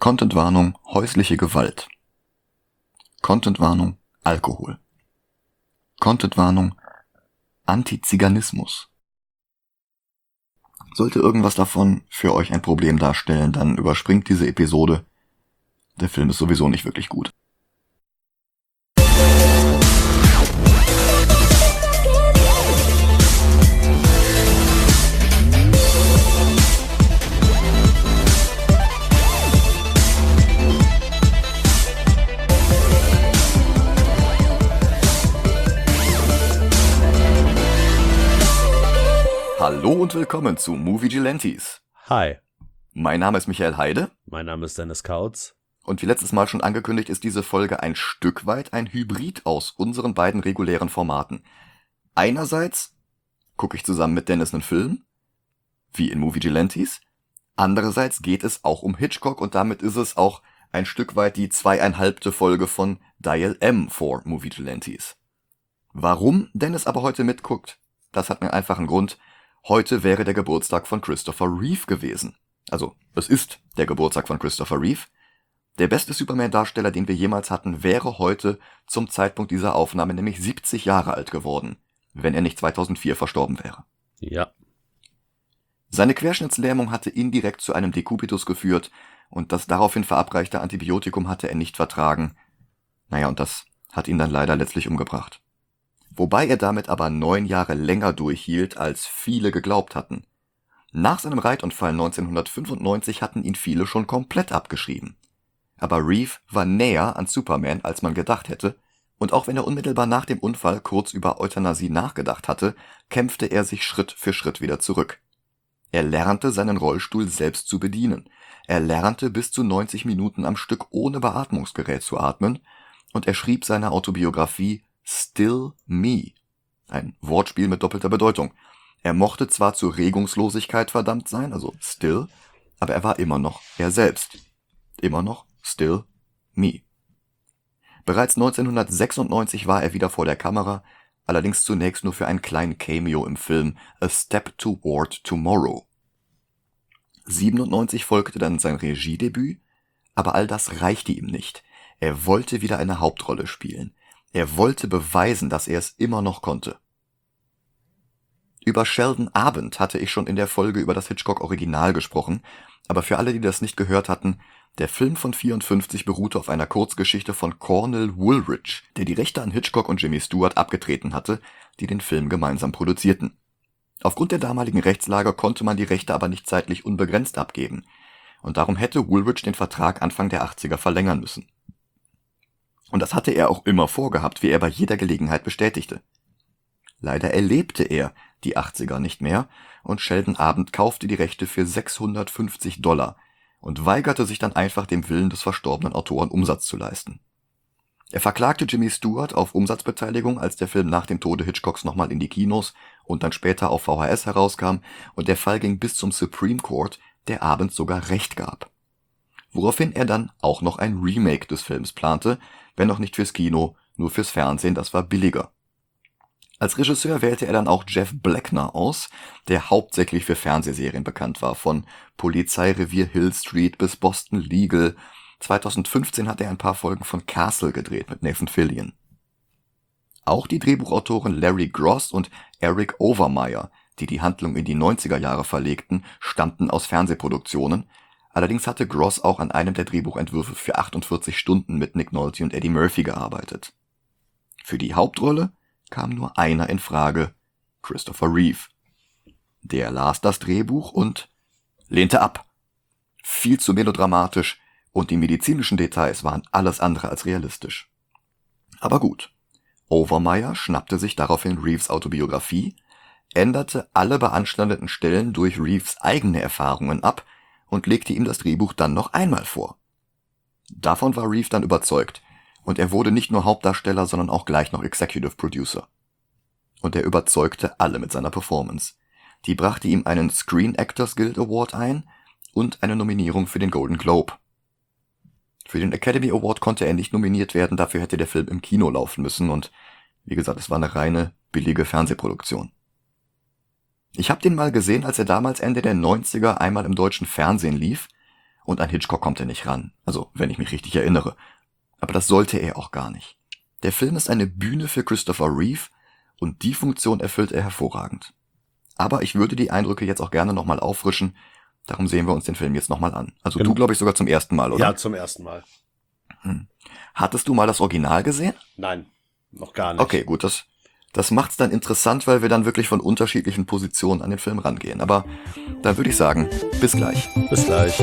Contentwarnung: häusliche Gewalt. Contentwarnung: Alkohol. Contentwarnung: Antiziganismus. Sollte irgendwas davon für euch ein Problem darstellen, dann überspringt diese Episode. Der Film ist sowieso nicht wirklich gut. Hallo und willkommen zu Moviegilantes. Hi, Mein Name ist Michael Heide mein Name ist Dennis Kautz. und wie letztes Mal schon angekündigt, ist diese Folge ein Stück weit ein Hybrid aus unseren beiden regulären Formaten. Einerseits gucke ich zusammen mit Dennis einen Film, wie in Moviegilantes. Andererseits geht es auch um Hitchcock und damit ist es auch ein Stück weit die 2,5. Folge von Dial M for Moviegilantes. Warum Dennis aber heute mitguckt, das hat einen einfachen Grund. Heute wäre der Geburtstag von Christopher Reeve gewesen. Also, es ist der Geburtstag von Christopher Reeve. Der beste Superman-Darsteller, den wir jemals hatten, wäre heute zum Zeitpunkt dieser Aufnahme nämlich 70 Jahre alt geworden, wenn er nicht 2004 verstorben wäre. Ja, Seine Querschnittslähmung hatte indirekt zu einem Dekubitus geführt und das daraufhin verabreichte Antibiotikum hatte er nicht vertragen. Naja, und das hat ihn dann leider letztlich umgebracht. Wobei er damit aber 9 Jahre länger durchhielt, als viele geglaubt hatten. Nach seinem Reitunfall 1995 hatten ihn viele schon komplett abgeschrieben. Aber Reeve war näher an Superman, als man gedacht hätte, und auch wenn er unmittelbar nach dem Unfall kurz über Euthanasie nachgedacht hatte, kämpfte er sich Schritt für Schritt wieder zurück. Er lernte seinen Rollstuhl selbst zu bedienen. Er lernte bis zu 90 Minuten am Stück ohne Beatmungsgerät zu atmen und er schrieb seine Autobiografie Still Me. Ein Wortspiel mit doppelter Bedeutung. Er mochte zwar zur Regungslosigkeit verdammt sein, also still, aber er war immer noch er selbst. Immer noch still me. Bereits 1996 war er wieder vor der Kamera, allerdings zunächst nur für einen kleinen Cameo im Film A Step Toward Tomorrow. 1997 folgte dann sein Regiedebüt, aber all das reichte ihm nicht. Er wollte wieder eine Hauptrolle spielen. Er wollte beweisen, dass er es immer noch konnte. Über Sheldon Abend hatte ich schon in der Folge über das Hitchcock-Original gesprochen, aber für alle, die das nicht gehört hatten, der Film von 1954 beruhte auf einer Kurzgeschichte von Cornell Woolrich, der die Rechte an Hitchcock und Jimmy Stewart abgetreten hatte, die den Film gemeinsam produzierten. Aufgrund der damaligen Rechtslage konnte man die Rechte aber nicht zeitlich unbegrenzt abgeben, und darum hätte Woolrich den Vertrag Anfang der 80er verlängern müssen. Und das hatte er auch immer vorgehabt, wie er bei jeder Gelegenheit bestätigte. Leider erlebte er die 80er nicht mehr und Sheldon Abend kaufte die Rechte für $650 und weigerte sich dann einfach dem Willen des verstorbenen Autoren Umsatz zu leisten. Er verklagte Jimmy Stewart auf Umsatzbeteiligung, als der Film nach dem Tode Hitchcocks nochmal in die Kinos und dann später auf VHS herauskam und der Fall ging bis zum Supreme Court, der Abend sogar Recht gab. Woraufhin er dann auch noch ein Remake des Films plante, wenn auch nicht fürs Kino, nur fürs Fernsehen, das war billiger. Als Regisseur wählte er dann auch Jeff Bleckner aus, der hauptsächlich für Fernsehserien bekannt war, von Polizeirevier Hill Street bis Boston Legal. 2015 hat er ein paar Folgen von Castle gedreht mit Nathan Fillion. Auch die Drehbuchautoren Larry Gross und Eric Overmyer, die die Handlung in die 90er Jahre verlegten, stammten aus Fernsehproduktionen. Allerdings hatte Gross auch an einem der Drehbuchentwürfe für 48 Stunden mit Nick Nolte und Eddie Murphy gearbeitet. Für die Hauptrolle kam nur einer in Frage, Christopher Reeve. Der las das Drehbuch und lehnte ab. Viel zu melodramatisch und die medizinischen Details waren alles andere als realistisch. Aber gut, Overmyer schnappte sich daraufhin Reeves Autobiografie, änderte alle beanstandeten Stellen durch Reeves eigene Erfahrungen ab und legte ihm das Drehbuch dann noch einmal vor. Davon war Reeve dann überzeugt und er wurde nicht nur Hauptdarsteller, sondern auch gleich noch Executive Producer. Und er überzeugte alle mit seiner Performance. Die brachte ihm einen Screen Actors Guild Award ein und eine Nominierung für den Golden Globe. Für den Academy Award konnte er nicht nominiert werden, dafür hätte der Film im Kino laufen müssen und wie gesagt, es war eine reine, billige Fernsehproduktion. Ich habe den mal gesehen, als er damals Ende der 90er einmal im deutschen Fernsehen lief und an Hitchcock kommt er nicht ran. Also, wenn ich mich richtig erinnere. Aber das sollte er auch gar nicht. Der Film ist eine Bühne für Christopher Reeve und die Funktion erfüllt er hervorragend. Aber ich würde die Eindrücke jetzt auch gerne nochmal auffrischen, darum sehen wir uns den Film jetzt nochmal an. Also du, glaube ich, sogar zum ersten Mal, oder? Ja, zum ersten Mal. Hattest du mal das Original gesehen? Nein, noch gar nicht. Okay, gut, das macht's dann interessant, weil wir dann wirklich von unterschiedlichen Positionen an den Film rangehen. Aber dann würde ich sagen, bis gleich. Bis gleich.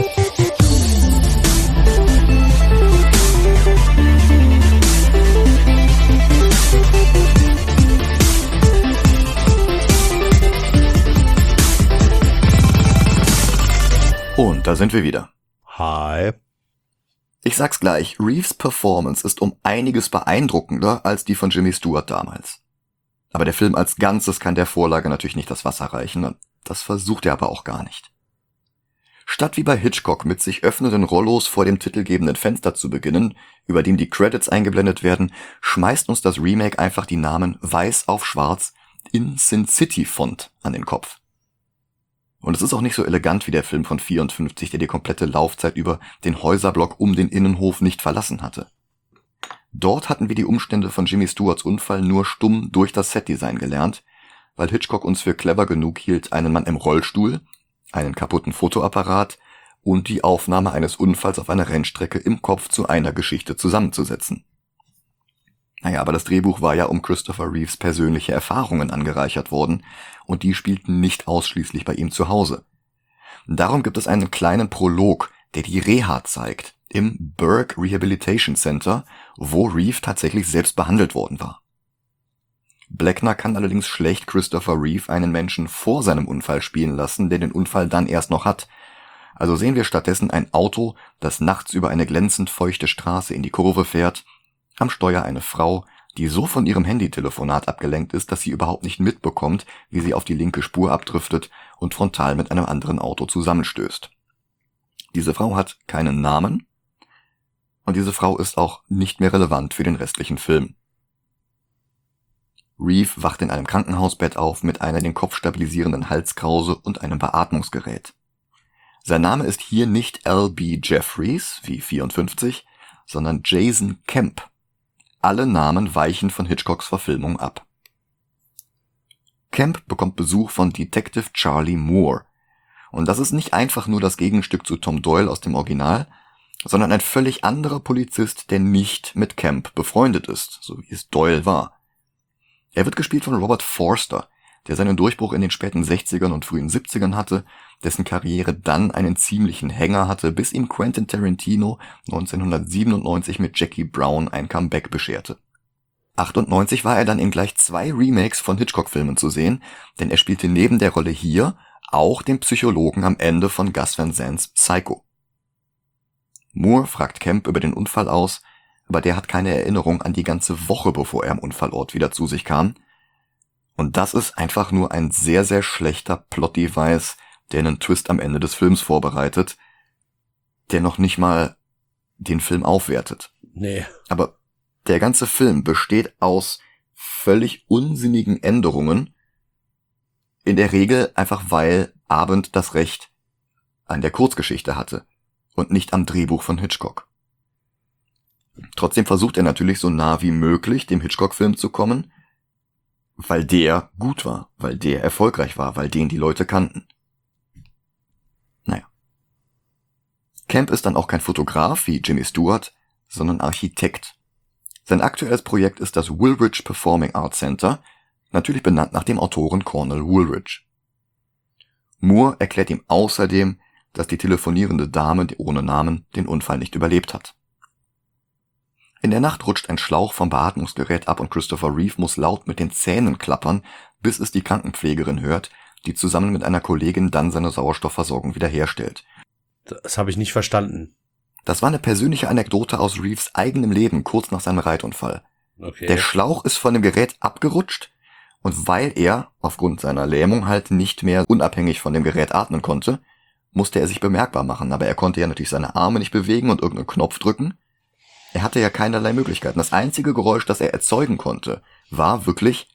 Und da sind wir wieder. Hi. Ich sag's gleich, Reeves' Performance ist um einiges beeindruckender als die von Jimmy Stewart damals. Aber der Film als Ganzes kann der Vorlage natürlich nicht das Wasser reichen, und das versucht er aber auch gar nicht. Statt wie bei Hitchcock mit sich öffnenden Rollos vor dem titelgebenden Fenster zu beginnen, über dem die Credits eingeblendet werden, schmeißt uns das Remake einfach die Namen weiß auf schwarz in Sin City Font an den Kopf. Und es ist auch nicht so elegant wie der Film von 54, der die komplette Laufzeit über den Häuserblock um den Innenhof nicht verlassen hatte. Dort hatten wir die Umstände von Jimmy Stewarts Unfall nur stumm durch das Setdesign gelernt, weil Hitchcock uns für clever genug hielt, einen Mann im Rollstuhl, einen kaputten Fotoapparat und die Aufnahme eines Unfalls auf einer Rennstrecke im Kopf zu einer Geschichte zusammenzusetzen. Naja, aber das Drehbuch war ja um Christopher Reeves persönliche Erfahrungen angereichert worden und die spielten nicht ausschließlich bei ihm zu Hause. Darum gibt es einen kleinen Prolog, der die Reha zeigt, im Burke Rehabilitation Center, wo Reeve tatsächlich selbst behandelt worden war. Bleckner kann allerdings schlecht Christopher Reeve einen Menschen vor seinem Unfall spielen lassen, der den Unfall dann erst noch hat. Also sehen wir stattdessen ein Auto, das nachts über eine glänzend feuchte Straße in die Kurve fährt, am Steuer eine Frau, die so von ihrem Handytelefonat abgelenkt ist, dass sie überhaupt nicht mitbekommt, wie sie auf die linke Spur abdriftet und frontal mit einem anderen Auto zusammenstößt. Diese Frau hat keinen Namen und diese Frau ist auch nicht mehr relevant für den restlichen Film. Reeve wacht in einem Krankenhausbett auf mit einer den Kopf stabilisierenden Halskrause und einem Beatmungsgerät. Sein Name ist hier nicht L.B. Jeffries, wie 54, sondern Jason Kemp. Alle Namen weichen von Hitchcocks Verfilmung ab. Kemp bekommt Besuch von Detective Charlie Moore. Und das ist nicht einfach nur das Gegenstück zu Tom Doyle aus dem Original, sondern ein völlig anderer Polizist, der nicht mit Kemp befreundet ist, so wie es Doyle war. Er wird gespielt von Robert Forster, der seinen Durchbruch in den späten 60ern und frühen 70ern hatte, dessen Karriere dann einen ziemlichen Hänger hatte, bis ihm Quentin Tarantino 1997 mit Jackie Brown ein Comeback bescherte. 98 war er dann in gleich 2 Remakes von Hitchcock-Filmen zu sehen, denn er spielte neben der Rolle hier auch den Psychologen am Ende von Gus Van Sant's Psycho. Moore fragt Kemp über den Unfall aus, aber der hat keine Erinnerung an die ganze Woche, bevor er am Unfallort wieder zu sich kam. Und das ist einfach nur ein sehr, sehr schlechter Plot-Device, der einen Twist am Ende des Films vorbereitet, der noch nicht mal den Film aufwertet. Nee. Aber der ganze Film besteht aus völlig unsinnigen Änderungen, in der Regel einfach weil Abend das Recht an der Kurzgeschichte hatte und nicht am Drehbuch von Hitchcock. Trotzdem versucht er natürlich so nah wie möglich dem Hitchcock-Film zu kommen, weil der gut war, weil der erfolgreich war, weil den die Leute kannten. Naja. Kemp ist dann auch kein Fotograf wie Jimmy Stewart, sondern Architekt. Sein aktuelles Projekt ist das Woolridge Performing Arts Center, natürlich benannt nach dem Autoren Cornel Woolridge. Moore erklärt ihm außerdem, dass die telefonierende Dame ohne Namen den Unfall nicht überlebt hat. In der Nacht rutscht ein Schlauch vom Beatmungsgerät ab und Christopher Reeve muss laut mit den Zähnen klappern, bis es die Krankenpflegerin hört, die zusammen mit einer Kollegin dann seine Sauerstoffversorgung wiederherstellt. Das habe ich nicht verstanden. Das war eine persönliche Anekdote aus Reeves eigenem Leben kurz nach seinem Reitunfall. Okay. Der Schlauch ist von dem Gerät abgerutscht und weil er aufgrund seiner Lähmung halt nicht mehr unabhängig von dem Gerät atmen konnte, musste er sich bemerkbar machen, aber er konnte ja natürlich seine Arme nicht bewegen und irgendeinen Knopf drücken. Er hatte ja keinerlei Möglichkeiten. Das einzige Geräusch, das er erzeugen konnte, war wirklich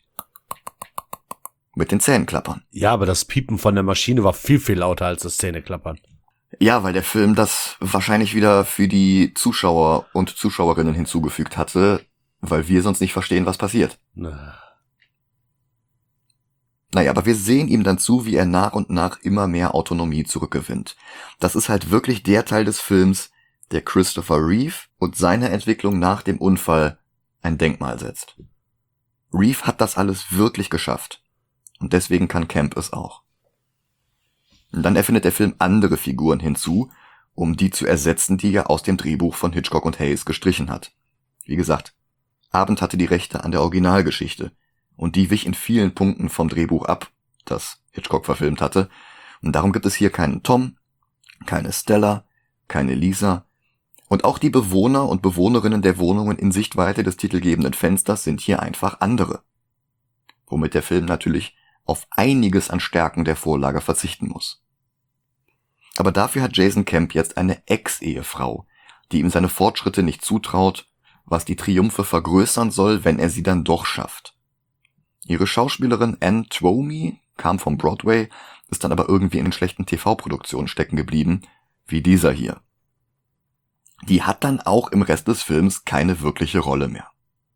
mit den Zähnen klappern. Ja, aber das Piepen von der Maschine war viel, viel lauter als das Zähneklappern. Ja, weil der Film das wahrscheinlich wieder für die Zuschauer und Zuschauerinnen hinzugefügt hatte, weil wir sonst nicht verstehen, was passiert. Na, Naja, aber wir sehen ihm dann zu, wie er nach und nach immer mehr Autonomie zurückgewinnt. Das ist halt wirklich der Teil des Films, der Christopher Reeve und seine Entwicklung nach dem Unfall ein Denkmal setzt. Reeve hat das alles wirklich geschafft. Und deswegen kann Camp es auch. Und dann erfindet der Film andere Figuren hinzu, um die zu ersetzen, die er aus dem Drehbuch von Hitchcock und Hayes gestrichen hat. Wie gesagt, Abend hatte die Rechte an der Originalgeschichte. Und die wich in vielen Punkten vom Drehbuch ab, das Hitchcock verfilmt hatte. Und darum gibt es hier keinen Tom, keine Stella, keine Lisa. Und auch die Bewohner und Bewohnerinnen der Wohnungen in Sichtweite des titelgebenden Fensters sind hier einfach andere. Womit der Film natürlich auf einiges an Stärken der Vorlage verzichten muss. Aber dafür hat Jason Camp jetzt eine Ex-Ehefrau, die ihm seine Fortschritte nicht zutraut, was die Triumphe vergrößern soll, wenn er sie dann doch schafft. Ihre Schauspielerin Anne Twomey kam vom Broadway, ist dann aber irgendwie in den schlechten TV-Produktionen stecken geblieben, wie dieser hier. Die hat dann auch im Rest des Films keine wirkliche Rolle mehr.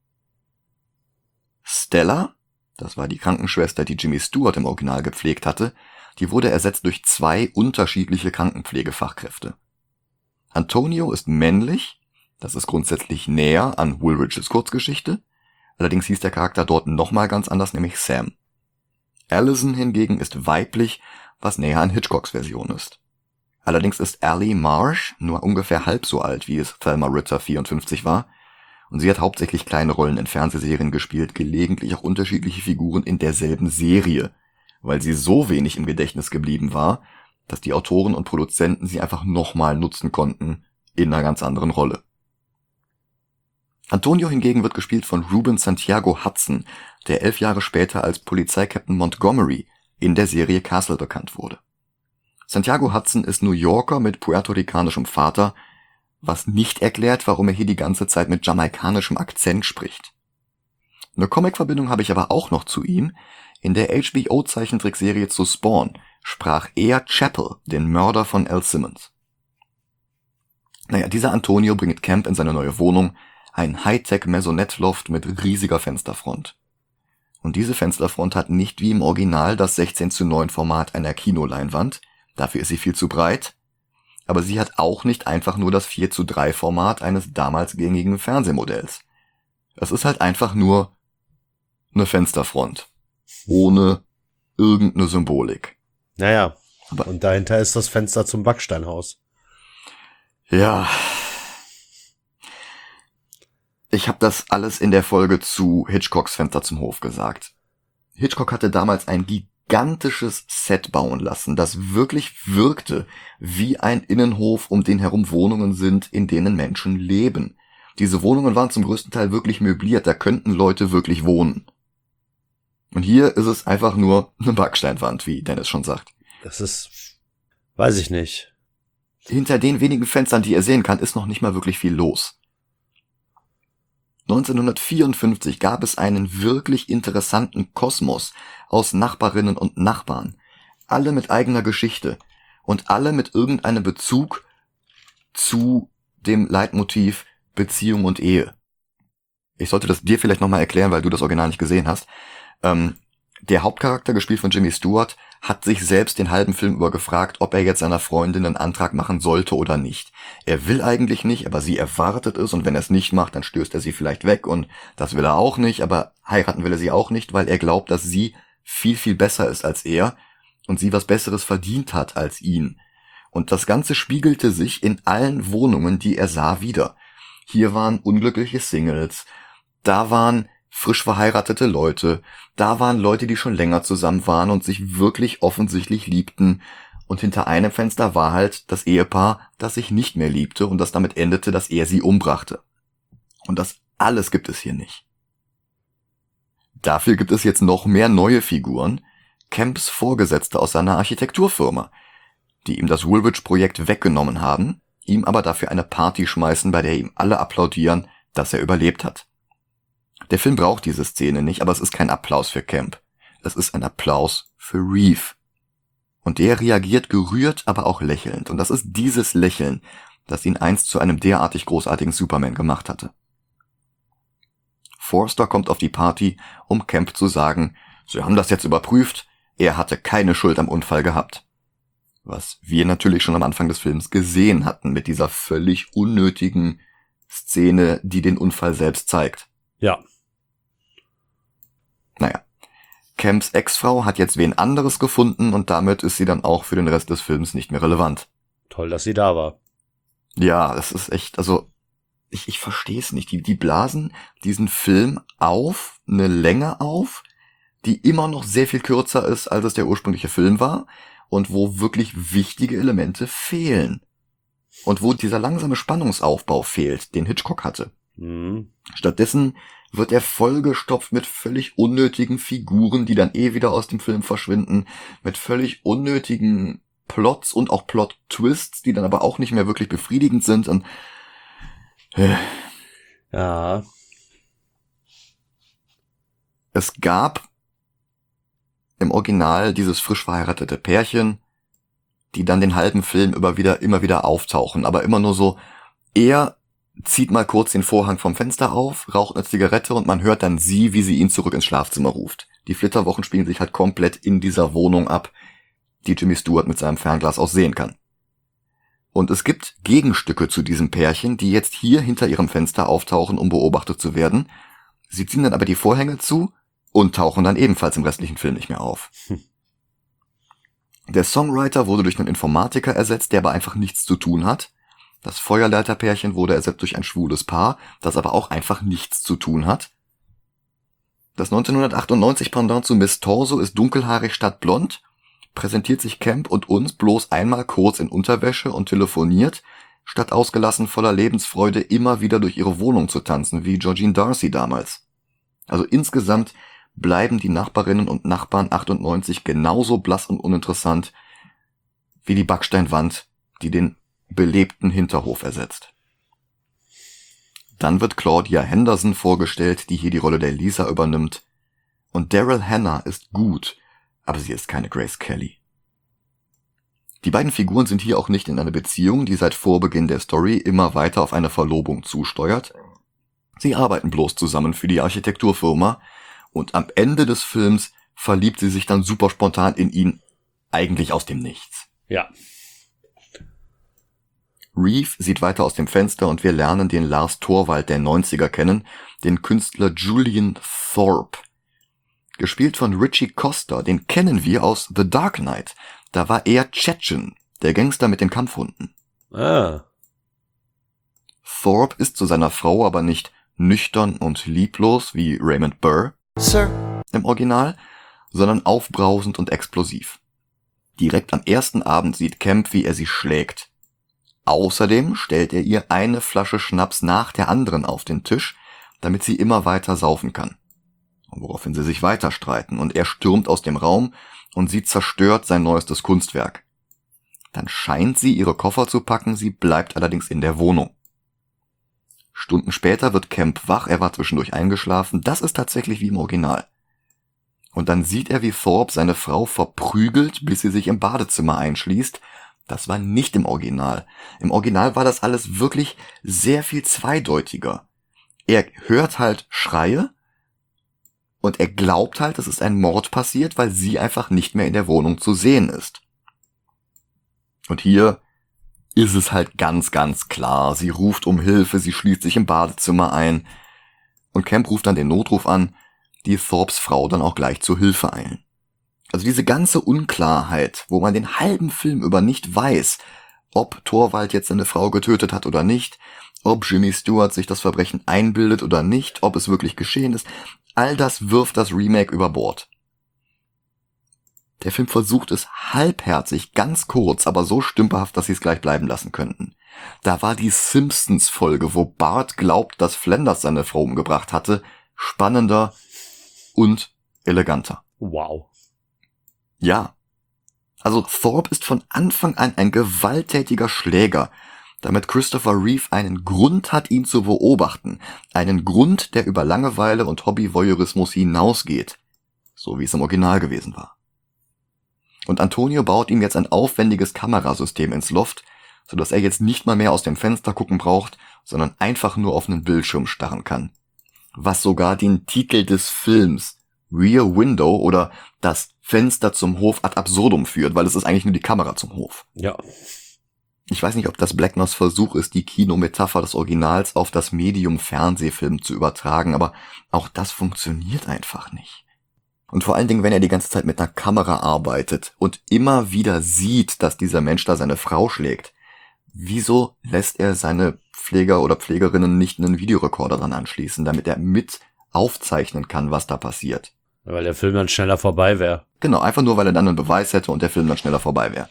Stella, das war die Krankenschwester, die Jimmy Stewart im Original gepflegt hatte, die wurde ersetzt durch 2 unterschiedliche Krankenpflegefachkräfte. Antonio ist männlich, das ist grundsätzlich näher an Woolridges Kurzgeschichte, allerdings hieß der Charakter dort nochmal ganz anders, nämlich Sam. Allison hingegen ist weiblich, was näher an Hitchcocks Version ist. Allerdings ist Allie Marsh nur ungefähr halb so alt, wie es Thelma Ritter 54 war, und sie hat hauptsächlich kleine Rollen in Fernsehserien gespielt, gelegentlich auch unterschiedliche Figuren in derselben Serie, weil sie so wenig im Gedächtnis geblieben war, dass die Autoren und Produzenten sie einfach nochmal nutzen konnten, in einer ganz anderen Rolle. Antonio hingegen wird gespielt von Ruben Santiago Hudson, der 11 Jahre später als Polizeikapitän Montgomery in der Serie Castle bekannt wurde. Santiago Hudson ist New Yorker mit puerto-ricanischem Vater, was nicht erklärt, warum er hier die ganze Zeit mit jamaikanischem Akzent spricht. Eine Comic-Verbindung habe ich aber auch noch zu ihm. In der HBO-Zeichentrickserie zu Spawn sprach er Chapel, den Mörder von Al Simmons. Naja, dieser Antonio bringt Camp in seine neue Wohnung, ein Hightech-Maisonette-Loft mit riesiger Fensterfront. Und diese Fensterfront hat nicht wie im Original das 16:9 Format einer Kinoleinwand, dafür ist sie viel zu breit, aber sie hat auch nicht einfach nur das 4:3 Format eines damals gängigen Fernsehmodells. Es ist halt einfach nur eine Fensterfront, ohne irgendeine Symbolik. naja, Aber und dahinter ist das Fenster zum Backsteinhaus. ja, ich habe das alles in der Folge zu Hitchcocks Fenster zum Hof gesagt. Hitchcock hatte damals ein gigantisches Set bauen lassen, das wirklich wirkte wie ein Innenhof, um den herum Wohnungen sind, in denen Menschen leben. Diese Wohnungen waren zum größten Teil wirklich möbliert, da könnten Leute wirklich wohnen. Und hier ist es einfach nur eine Backsteinwand, wie Dennis schon sagt. Das ist, weiß ich nicht. Hinter den wenigen Fenstern, die ihr sehen kann, ist noch nicht mal wirklich viel los. 1954 gab es einen wirklich interessanten Kosmos aus Nachbarinnen und Nachbarn, alle mit eigener Geschichte und alle mit irgendeinem Bezug zu dem Leitmotiv Beziehung und Ehe. Ich sollte das dir vielleicht nochmal erklären, weil du das Original nicht gesehen hast. Der Hauptcharakter, gespielt von Jimmy Stewart, hat sich selbst den halben Film über gefragt, ob er jetzt seiner Freundin einen Antrag machen sollte oder nicht. Er will eigentlich nicht, aber sie erwartet es, und wenn er es nicht macht, dann stößt er sie vielleicht weg, und das will er auch nicht, aber heiraten will er sie auch nicht, weil er glaubt, dass sie viel, viel besser ist als er und sie was Besseres verdient hat als ihn. Und das Ganze spiegelte sich in allen Wohnungen, die er sah, wider. Hier waren unglückliche Singles, da waren frisch verheiratete Leute, da waren Leute, die schon länger zusammen waren und sich wirklich offensichtlich liebten, und hinter einem Fenster war halt das Ehepaar, das sich nicht mehr liebte und das damit endete, dass er sie umbrachte. Und das alles gibt es hier nicht. Dafür gibt es jetzt noch mehr neue Figuren, Camps Vorgesetzte aus seiner Architekturfirma, die ihm das Woolwich-Projekt weggenommen haben, ihm aber dafür eine Party schmeißen, bei der ihm alle applaudieren, dass er überlebt hat. Der Film braucht diese Szene nicht, aber es ist kein Applaus für Camp. Es ist ein Applaus für Reeve. Und der reagiert gerührt, aber auch lächelnd. Und das ist dieses Lächeln, das ihn einst zu einem derartig großartigen Superman gemacht hatte. Forster kommt auf die Party, um Camp zu sagen, sie haben das jetzt überprüft, er hatte keine Schuld am Unfall gehabt. Was wir natürlich schon am Anfang des Films gesehen hatten mit dieser völlig unnötigen Szene, die den Unfall selbst zeigt. Ja. Naja, Camps Ex-Frau hat jetzt wen anderes gefunden und damit ist sie dann auch für den Rest des Films nicht mehr relevant. Toll, dass sie da war. Ja, das ist echt, also ich verstehe es nicht. Die blasen diesen Film auf, eine Länge auf, die immer noch sehr viel kürzer ist, als es der ursprüngliche Film war und wo wirklich wichtige Elemente fehlen. Und wo dieser langsame Spannungsaufbau fehlt, den Hitchcock hatte. Mhm. Stattdessen wird er vollgestopft mit völlig unnötigen Figuren, die dann wieder aus dem Film verschwinden, mit völlig unnötigen Plots und auch Plot-Twists, die dann aber auch nicht mehr wirklich befriedigend sind. Und Ja. es gab im Original dieses frisch verheiratete Pärchen, die dann den halben Film immer wieder auftauchen, aber immer nur so, er zieht mal kurz den Vorhang vom Fenster auf, raucht eine Zigarette und man hört dann sie, wie sie ihn zurück ins Schlafzimmer ruft. Die Flitterwochen spielen sich halt komplett in dieser Wohnung ab, die Jimmy Stewart mit seinem Fernglas auch sehen kann. Und es gibt Gegenstücke zu diesem Pärchen, die jetzt hier hinter ihrem Fenster auftauchen, um beobachtet zu werden. Sie ziehen dann aber die Vorhänge zu und tauchen dann ebenfalls im restlichen Film nicht mehr auf. Der Songwriter wurde durch einen Informatiker ersetzt, der aber einfach nichts zu tun hat. Das Feuerleiterpärchen wurde ersetzt durch ein schwules Paar, das aber auch einfach nichts zu tun hat. Das 1998 Pendant zu Miss Torso ist dunkelhaarig statt blond, präsentiert sich Camp und uns bloß einmal kurz in Unterwäsche und telefoniert, statt ausgelassen voller Lebensfreude immer wieder durch ihre Wohnung zu tanzen, wie Georgine Darcy damals. Also insgesamt bleiben die Nachbarinnen und Nachbarn 98 genauso blass und uninteressant wie die Backsteinwand, die den belebten Hinterhof ersetzt. Dann wird Claudia Henderson vorgestellt, die hier die Rolle der Lisa übernimmt. Und Daryl Hannah ist gut, aber sie ist keine Grace Kelly. Die beiden Figuren sind hier auch nicht in einer Beziehung, die seit Vorbeginn der Story immer weiter auf eine Verlobung zusteuert. Sie arbeiten bloß zusammen für die Architekturfirma und am Ende des Films verliebt sie sich dann super spontan in ihn, eigentlich aus dem Nichts. Ja. Reeve sieht weiter aus dem Fenster und wir lernen den Lars Thorwald der 90er kennen, den Künstler Julian Thorpe. Gespielt von Richie Costa, den kennen wir aus The Dark Knight. Da war er Chechen, der Gangster mit den Kampfhunden. Ah. Thorpe ist zu seiner Frau aber nicht nüchtern und lieblos wie Raymond Burr, Sir, im Original, sondern aufbrausend und explosiv. Direkt am ersten Abend sieht Camp, wie er sie schlägt. Außerdem stellt er ihr eine Flasche Schnaps nach der anderen auf den Tisch, damit sie immer weiter saufen kann. Woraufhin sie sich weiter streiten und er stürmt aus dem Raum und sie zerstört sein neuestes Kunstwerk. Dann scheint sie ihre Koffer zu packen, sie bleibt allerdings in der Wohnung. Stunden später wird Camp wach, er war zwischendurch eingeschlafen, das ist tatsächlich wie im Original. Und dann sieht er, wie Thorpe seine Frau verprügelt, bis sie sich im Badezimmer einschließt. Das war nicht im Original. Im Original war das alles wirklich sehr viel zweideutiger. Er hört halt Schreie und er glaubt halt, es ist ein Mord passiert, weil sie einfach nicht mehr in der Wohnung zu sehen ist. Und hier ist es halt ganz, ganz klar. Sie ruft um Hilfe, sie schließt sich im Badezimmer ein und Camp ruft dann den Notruf an, die Thorpes Frau dann auch gleich zur Hilfe eilen. Also diese ganze Unklarheit, wo man den halben Film über nicht weiß, ob Thorwald jetzt seine Frau getötet hat oder nicht, ob Jimmy Stewart sich das Verbrechen einbildet oder nicht, ob es wirklich geschehen ist, all das wirft das Remake über Bord. Der Film versucht es halbherzig, ganz kurz, aber so stümperhaft, dass sie es gleich bleiben lassen könnten. Da war die Simpsons-Folge, wo Bart glaubt, dass Flanders seine Frau umgebracht hatte, spannender und eleganter. Wow. Ja. Also Thorpe ist von Anfang an ein gewalttätiger Schläger, damit Christopher Reeve einen Grund hat, ihn zu beobachten. Einen Grund, der über Langeweile und Hobby-Voyeurismus hinausgeht. So wie es im Original gewesen war. Und Antonio baut ihm jetzt ein aufwendiges Kamerasystem ins Loft, sodass er jetzt nicht mal mehr aus dem Fenster gucken braucht, sondern einfach nur auf einen Bildschirm starren kann. Was sogar den Titel des Films Rear Window oder das Fenster zum Hof ad absurdum führt, weil es ist eigentlich nur die Kamera zum Hof. Ja. Ich weiß nicht, ob das Blackners Versuch ist, die Kinometapher des Originals auf das Medium Fernsehfilm zu übertragen, aber auch das funktioniert einfach nicht. Und vor allen Dingen, wenn er die ganze Zeit mit einer Kamera arbeitet und immer wieder sieht, dass dieser Mensch da seine Frau schlägt, wieso lässt er seine Pfleger oder Pflegerinnen nicht einen Videorekorder dran anschließen, damit er mit aufzeichnen kann, was da passiert? Weil der Film dann schneller vorbei wäre. Genau, einfach nur, weil er dann einen Beweis hätte und der Film dann schneller vorbei wäre.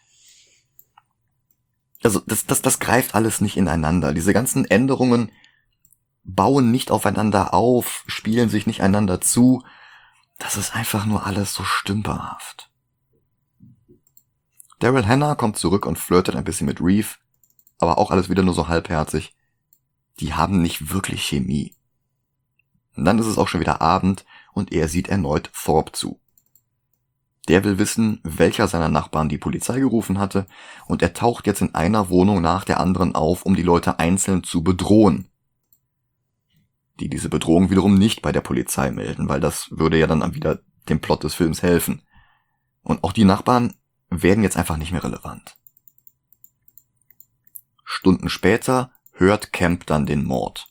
Also das greift alles nicht ineinander. Diese ganzen Änderungen bauen nicht aufeinander auf, spielen sich nicht einander zu. Das ist einfach nur alles so stümperhaft. Daryl Hannah kommt zurück und flirtet ein bisschen mit Reeve, aber auch alles wieder nur so halbherzig. Die haben nicht wirklich Chemie. Und dann ist es auch schon wieder Abend und er sieht erneut Thorpe zu. Der will wissen, welcher seiner Nachbarn die Polizei gerufen hatte, und er taucht jetzt in einer Wohnung nach der anderen auf, um die Leute einzeln zu bedrohen. Die diese Bedrohung wiederum nicht bei der Polizei melden, weil das würde ja dann wieder dem Plot des Films helfen. Und auch die Nachbarn werden jetzt einfach nicht mehr relevant. Stunden später hört Camp dann den Mord.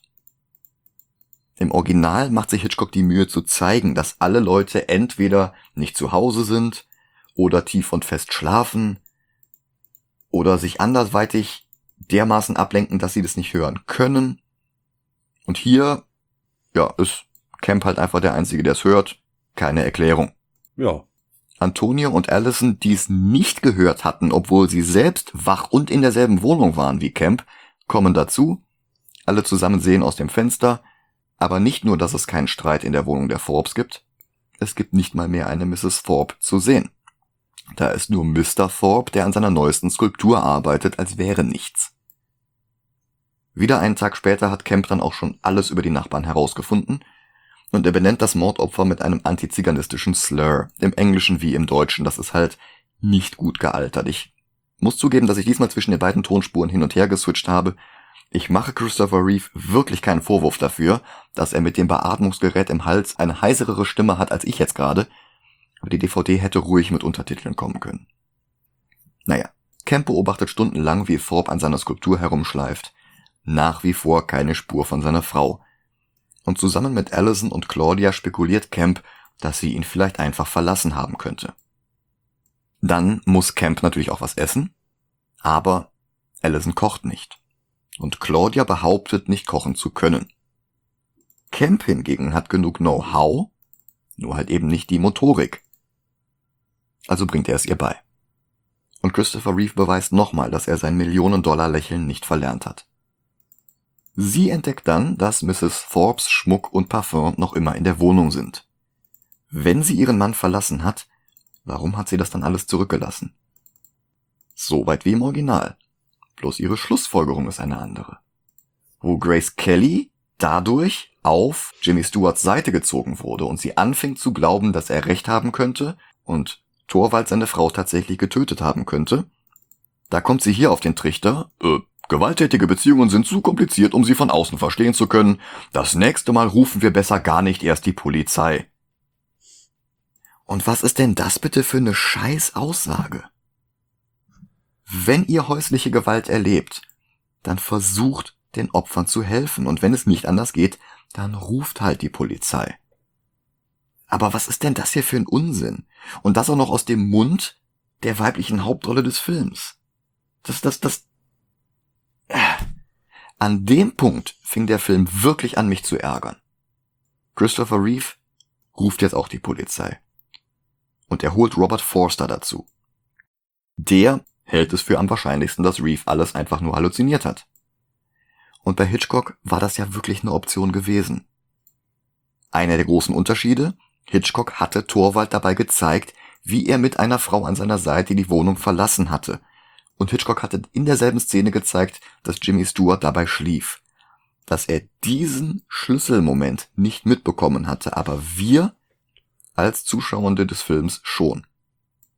Im Original macht sich Hitchcock die Mühe zu zeigen, dass alle Leute entweder nicht zu Hause sind oder tief und fest schlafen oder sich anderweitig dermaßen ablenken, dass sie das nicht hören können. Und hier, ja, ist Camp halt einfach der Einzige, der es hört. Keine Erklärung. Ja. Antonio und Allison, die es nicht gehört hatten, obwohl sie selbst wach und in derselben Wohnung waren wie Camp, kommen dazu. Alle zusammen sehen aus dem Fenster. Aber nicht nur, dass es keinen Streit in der Wohnung der Thorpes gibt, es gibt nicht mal mehr eine Mrs. Thorpe zu sehen. Da ist nur Mr. Thorpe, der an seiner neuesten Skulptur arbeitet, als wäre nichts. Wieder einen Tag später hat Camp dann auch schon alles über die Nachbarn herausgefunden und er benennt das Mordopfer mit einem antiziganistischen Slur, im Englischen wie im Deutschen. Das ist halt nicht gut gealtert. Ich muss zugeben, dass ich diesmal zwischen den beiden Tonspuren hin und her geswitcht habe. Ich mache Christopher Reeve wirklich keinen Vorwurf dafür, dass er mit dem Beatmungsgerät im Hals eine heiserere Stimme hat als ich jetzt gerade, aber die DVD hätte ruhig mit Untertiteln kommen können. Naja, Camp beobachtet stundenlang, wie Thorpe an seiner Skulptur herumschleift. Nach wie vor keine Spur von seiner Frau. Und zusammen mit Allison und Claudia spekuliert Camp, dass sie ihn vielleicht einfach verlassen haben könnte. Dann muss Camp natürlich auch was essen, aber Allison kocht nicht. Und Claudia behauptet, nicht kochen zu können. Camp hingegen hat genug Know-how, nur halt eben nicht die Motorik. Also bringt er es ihr bei. Und Christopher Reeve beweist nochmal, dass er sein Millionen-Dollar-Lächeln nicht verlernt hat. Sie entdeckt dann, dass Mrs. Thorpes Schmuck und Parfum noch immer in der Wohnung sind. Wenn sie ihren Mann verlassen hat, warum hat sie das dann alles zurückgelassen? Soweit wie im Original. Bloß ihre Schlussfolgerung ist eine andere. Wo Grace Kelly dadurch auf Jimmy Stewarts Seite gezogen wurde und sie anfing zu glauben, dass er recht haben könnte und Torvald seine Frau tatsächlich getötet haben könnte, da kommt sie hier auf den Trichter, gewalttätige Beziehungen sind zu kompliziert, um sie von außen verstehen zu können. Das nächste Mal rufen wir besser gar nicht erst die Polizei. Und was ist denn das bitte für eine Scheiß-Aussage? Wenn ihr häusliche Gewalt erlebt, dann versucht, den Opfern zu helfen. Und wenn es nicht anders geht, dann ruft halt die Polizei. Aber was ist denn das hier für ein Unsinn? Und das auch noch aus dem Mund der weiblichen Hauptrolle des Films. An dem Punkt fing der Film wirklich an, mich zu ärgern. Christopher Reeve ruft jetzt auch die Polizei. Und er holt Robert Forster dazu. Der hält es für am wahrscheinlichsten, dass Reeve alles einfach nur halluziniert hat. Und bei Hitchcock war das ja wirklich eine Option gewesen. Einer der großen Unterschiede: Hitchcock hatte Torvald dabei gezeigt, wie er mit einer Frau an seiner Seite die Wohnung verlassen hatte. Und Hitchcock hatte in derselben Szene gezeigt, dass Jimmy Stewart dabei schlief. Dass er diesen Schlüsselmoment nicht mitbekommen hatte, aber wir als Zuschauende des Films schon.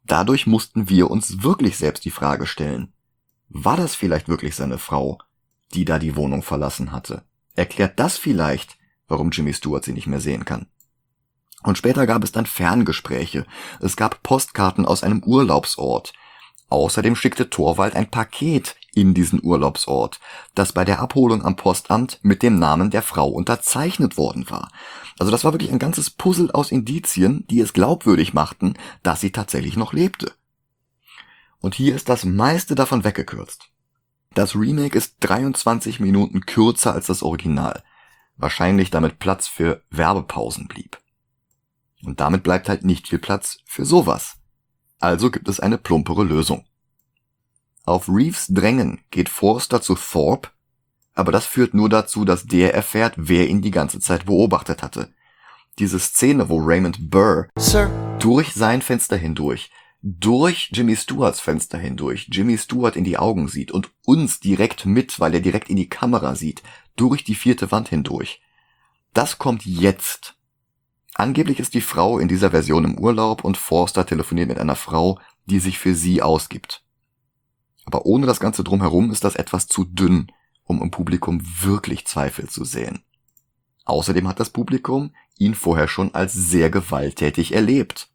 Dadurch mussten wir uns wirklich selbst die Frage stellen, war das vielleicht wirklich seine Frau, die da die Wohnung verlassen hatte? Erklärt das vielleicht, warum Jimmy Stewart sie nicht mehr sehen kann? Und später gab es dann Ferngespräche, es gab Postkarten aus einem Urlaubsort. Außerdem schickte Torvald ein Paket in diesen Urlaubsort, das bei der Abholung am Postamt mit dem Namen der Frau unterzeichnet worden war. Also das war wirklich ein ganzes Puzzle aus Indizien, die es glaubwürdig machten, dass sie tatsächlich noch lebte. Und hier ist das meiste davon weggekürzt. Das Remake ist 23 Minuten kürzer als das Original, wahrscheinlich damit Platz für Werbepausen blieb. Und damit bleibt halt nicht viel Platz für sowas. Also gibt es eine plumpere Lösung. Auf Reeves Drängen geht Forster zu Thorpe, aber das führt nur dazu, dass der erfährt, wer ihn die ganze Zeit beobachtet hatte. Diese Szene, wo Raymond Burr durch sein Fenster hindurch, durch Jimmy Stewarts Fenster hindurch, Jimmy Stewart in die Augen sieht und uns direkt mit, weil er direkt in die Kamera sieht, durch die 4. Wand hindurch. Das kommt jetzt. Angeblich ist die Frau in dieser Version im Urlaub und Forster telefoniert mit einer Frau, die sich für sie ausgibt. Aber ohne das Ganze drumherum ist das etwas zu dünn, um im Publikum wirklich Zweifel zu säen. Außerdem hat das Publikum ihn vorher schon als sehr gewalttätig erlebt.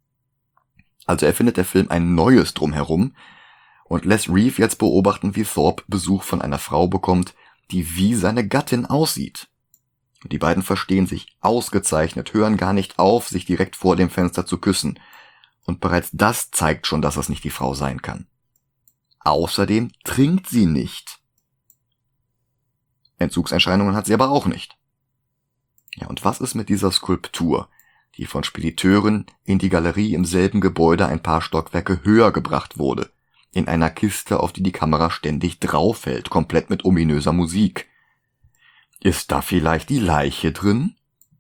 Also erfindet der Film ein neues Drumherum und lässt Reeve jetzt beobachten, wie Thorpe Besuch von einer Frau bekommt, die wie seine Gattin aussieht. Die beiden verstehen sich ausgezeichnet, hören gar nicht auf, sich direkt vor dem Fenster zu küssen. Und bereits das zeigt schon, dass es nicht die Frau sein kann. Außerdem trinkt sie nicht. Entzugserscheinungen hat sie aber auch nicht. Ja, und was ist mit dieser Skulptur, die von Spediteuren in die Galerie im selben Gebäude ein paar Stockwerke höher gebracht wurde, in einer Kiste, auf die die Kamera ständig draufhält, komplett mit ominöser Musik? Ist da vielleicht die Leiche drin?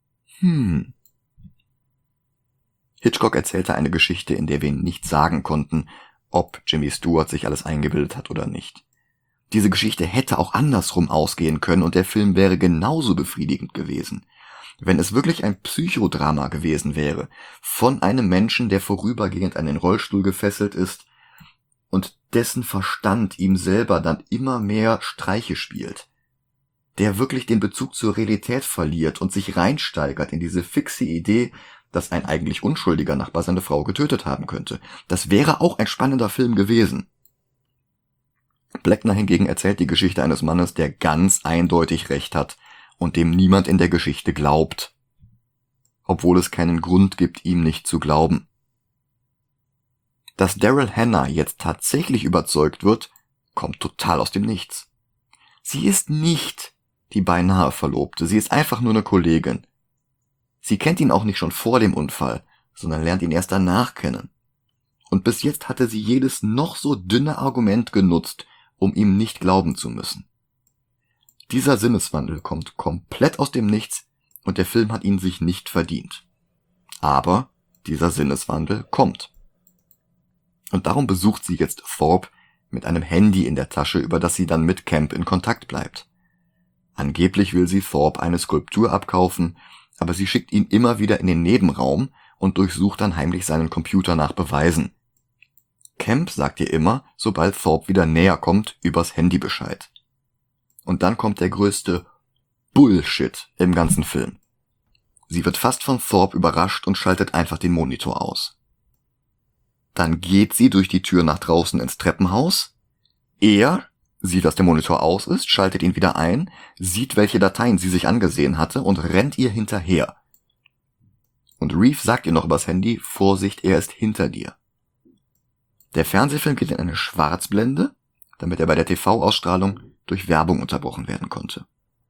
Hitchcock erzählte eine Geschichte, in der wir nicht sagen konnten, ob Jimmy Stewart sich alles eingebildet hat oder nicht. Diese Geschichte hätte auch andersrum ausgehen können und der Film wäre genauso befriedigend gewesen. Wenn es wirklich ein Psychodrama gewesen wäre, von einem Menschen, der vorübergehend an den Rollstuhl gefesselt ist und dessen Verstand ihm selber dann immer mehr Streiche spielt, der wirklich den Bezug zur Realität verliert und sich reinsteigert in diese fixe Idee, dass ein eigentlich unschuldiger Nachbar seine Frau getötet haben könnte. Das wäre auch ein spannender Film gewesen. Bleckner hingegen erzählt die Geschichte eines Mannes, der ganz eindeutig recht hat und dem niemand in der Geschichte glaubt, obwohl es keinen Grund gibt, ihm nicht zu glauben. Dass Daryl Hannah jetzt tatsächlich überzeugt wird, kommt total aus dem Nichts. Sie ist nicht die beinahe Verlobte, sie ist einfach nur eine Kollegin. Sie kennt ihn auch nicht schon vor dem Unfall, sondern lernt ihn erst danach kennen. Und bis jetzt hatte sie jedes noch so dünne Argument genutzt, um ihm nicht glauben zu müssen. Dieser Sinneswandel kommt komplett aus dem Nichts und der Film hat ihn sich nicht verdient. Aber dieser Sinneswandel kommt. Und darum besucht sie jetzt Thorpe mit einem Handy in der Tasche, über das sie dann mit Camp in Kontakt bleibt. Angeblich will sie Thorpe eine Skulptur abkaufen, aber sie schickt ihn immer wieder in den Nebenraum und durchsucht dann heimlich seinen Computer nach Beweisen. Camp sagt ihr immer, sobald Thorpe wieder näher kommt, übers Handy Bescheid. Und dann kommt der größte Bullshit im ganzen Film. Sie wird fast von Thorpe überrascht und schaltet einfach den Monitor aus. Dann geht sie durch die Tür nach draußen ins Treppenhaus. Er sieht, dass der Monitor aus ist, schaltet ihn wieder ein, sieht, welche Dateien sie sich angesehen hatte und rennt ihr hinterher. Und Reeve sagt ihr noch übers Handy, Vorsicht, er ist hinter dir. Der Fernsehfilm geht in eine Schwarzblende, damit er bei der TV-Ausstrahlung durch Werbung unterbrochen werden konnte.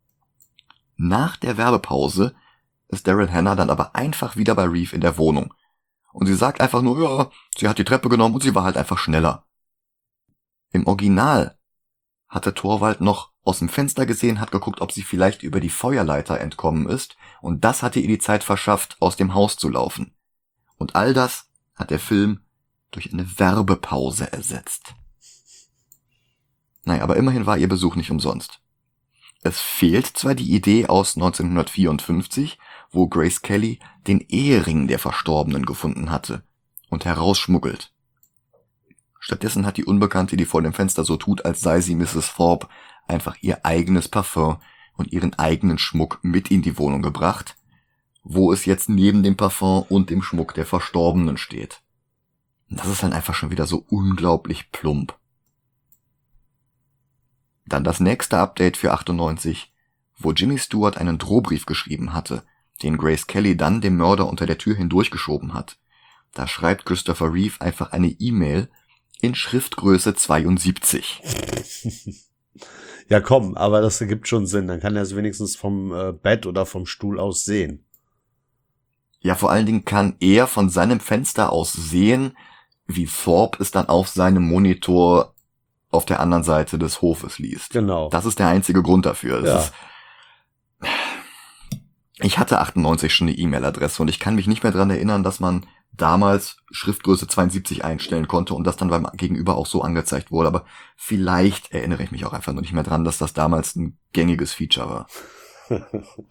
Nach der Werbepause ist Daryl Hannah dann aber einfach wieder bei Reeve in der Wohnung. Und sie sagt einfach nur, ja, sie hat die Treppe genommen und sie war halt einfach schneller. Im Original hatte Torvald noch aus dem Fenster gesehen, hat geguckt, ob sie vielleicht über die Feuerleiter entkommen ist, und das hatte ihr die Zeit verschafft, aus dem Haus zu laufen. Und all das hat der Film durch eine Werbepause ersetzt. Naja, aber immerhin war ihr Besuch nicht umsonst. Es fehlt zwar die Idee aus 1954, wo Grace Kelly den Ehering der Verstorbenen gefunden hatte und herausschmuggelt. Stattdessen hat die Unbekannte, die vor dem Fenster so tut, als sei sie Mrs. Thorpe, einfach ihr eigenes Parfum und ihren eigenen Schmuck mit in die Wohnung gebracht, wo es jetzt neben dem Parfum und dem Schmuck der Verstorbenen steht. Und das ist dann einfach schon wieder so unglaublich plump. Dann das nächste Update für 98, wo Jimmy Stewart einen Drohbrief geschrieben hatte, den Grace Kelly dann dem Mörder unter der Tür hindurchgeschoben hat. Da schreibt Christopher Reeve einfach eine E-Mail in Schriftgröße 72. Ja komm, aber das ergibt schon Sinn. Dann kann er es wenigstens vom Bett oder vom Stuhl aus sehen. Ja, vor allen Dingen kann er von seinem Fenster aus sehen, wie Thorpe es dann auf seinem Monitor auf der anderen Seite des Hofes liest. Genau. Das ist der einzige Grund dafür. Ja. Ich hatte 98 schon eine E-Mail-Adresse und ich kann mich nicht mehr dran erinnern, dass man damals Schriftgröße 72 einstellen konnte und das dann beim Gegenüber auch so angezeigt wurde. Aber vielleicht erinnere ich mich auch einfach nur nicht mehr dran, dass das damals ein gängiges Feature war.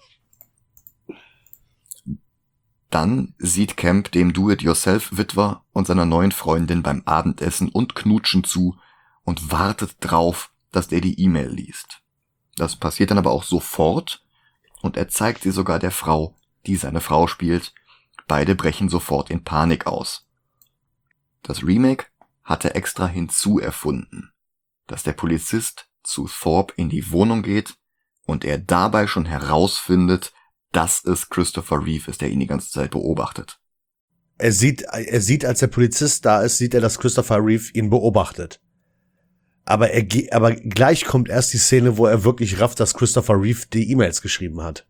Dann sieht Camp dem Do-it-yourself-Witwer und seiner neuen Freundin beim Abendessen und Knutschen zu und wartet drauf, dass der die E-Mail liest. Das passiert dann aber auch sofort und er zeigt sie sogar der Frau, die seine Frau spielt. Beide brechen sofort in Panik aus. Das Remake hatte extra hinzuerfunden, dass der Polizist zu Thorpe in die Wohnung geht und er dabei schon herausfindet, dass es Christopher Reeve ist, der ihn die ganze Zeit beobachtet. Er sieht, als der Polizist da ist, sieht er, dass Christopher Reeve ihn beobachtet. Aber gleich kommt erst die Szene, wo er wirklich rafft, dass Christopher Reeve die E-Mails geschrieben hat.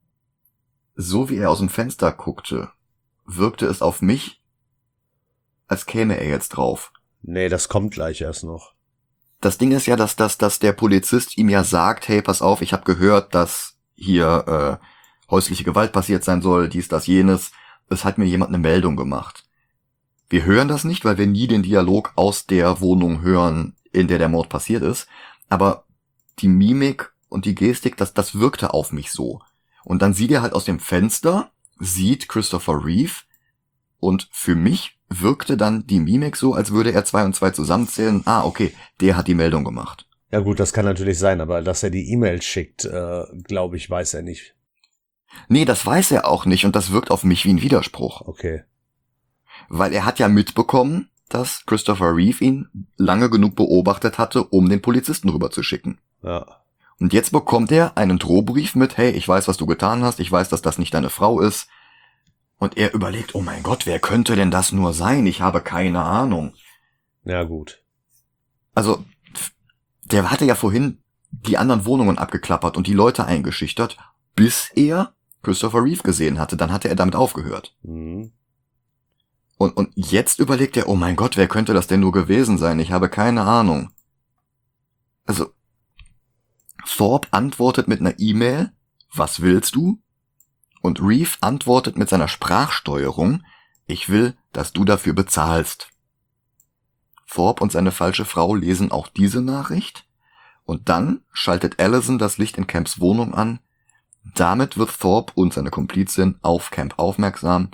So wie er aus dem Fenster guckte, wirkte es auf mich, als käme er jetzt drauf. Nee, das kommt gleich erst noch. Das Ding ist ja, dass der Polizist ihm ja sagt, hey, pass auf, ich habe gehört, dass hier häusliche Gewalt passiert sein soll, dies, das, jenes. Es hat mir jemand eine Meldung gemacht. Wir hören das nicht, weil wir nie den Dialog aus der Wohnung hören, in der Mord passiert ist. Aber die Mimik und die Gestik, das wirkte auf mich so. Und dann sieht er halt aus dem Fenster, sieht Christopher Reeve und für mich wirkte dann die Mimik so, als würde er 2 und 2 zusammenzählen. Ah, okay, der hat die Meldung gemacht. Ja gut, das kann natürlich sein, aber dass er die E-Mail schickt, glaube ich, weiß er nicht. Nee, das weiß er auch nicht und das wirkt auf mich wie ein Widerspruch. Okay. Weil er hat ja mitbekommen, dass Christopher Reeve ihn lange genug beobachtet hatte, um den Polizisten rüberzuschicken. Ja. Und jetzt bekommt er einen Drohbrief mit, hey, ich weiß, was du getan hast, ich weiß, dass das nicht deine Frau ist. Und er überlegt, oh mein Gott, wer könnte denn das nur sein? Ich habe keine Ahnung. Ja, gut. Also, der hatte ja vorhin die anderen Wohnungen abgeklappert und die Leute eingeschüchtert, bis er Christopher Reeve gesehen hatte. Dann hatte er damit aufgehört. Mhm. Und jetzt überlegt er, oh mein Gott, wer könnte das denn nur gewesen sein? Ich habe keine Ahnung. Also, Thorpe antwortet mit einer E-Mail, was willst du? Und Reeve antwortet mit seiner Sprachsteuerung, ich will, dass du dafür bezahlst. Thorpe und seine falsche Frau lesen auch diese Nachricht und dann schaltet Allison das Licht in Camps Wohnung an. Damit wird Thorpe und seine Komplizin auf Camp aufmerksam.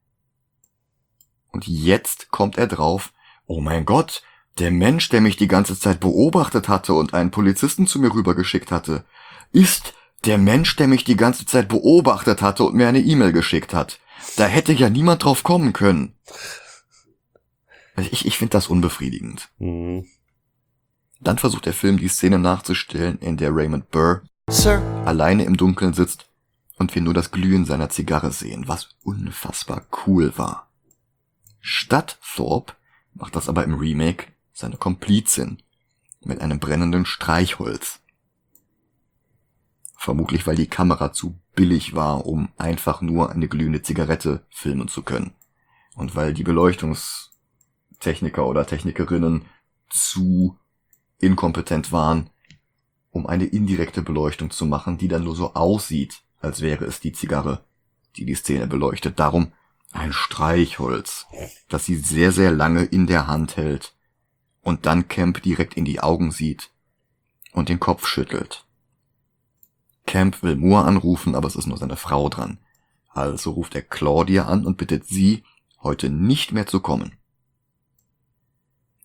Und jetzt kommt er drauf, oh mein Gott, der Mensch, der mich die ganze Zeit beobachtet hatte und einen Polizisten zu mir rübergeschickt hatte, ist der Mensch, der mich die ganze Zeit beobachtet hatte und mir eine E-Mail geschickt hat. Da hätte ja niemand drauf kommen können. Ich finde das unbefriedigend. Mhm. Dann versucht der Film die Szene nachzustellen, in der Raymond Burr alleine im Dunkeln sitzt und wir nur das Glühen seiner Zigarre sehen, was unfassbar cool war. Statt Thorpe macht das aber im Remake seine Komplizin mit einem brennenden Streichholz. Vermutlich, weil die Kamera zu billig war, um einfach nur eine glühende Zigarette filmen zu können. Und weil die Beleuchtungstechniker oder Technikerinnen zu inkompetent waren, um eine indirekte Beleuchtung zu machen, die dann nur so aussieht, als wäre es die Zigarre, die die Szene beleuchtet. Darum ein Streichholz, das sie sehr, sehr lange in der Hand hält und dann Camp direkt in die Augen sieht und den Kopf schüttelt. Camp will Moore anrufen, aber es ist nur seine Frau dran. Also ruft er Claudia an und bittet sie, heute nicht mehr zu kommen.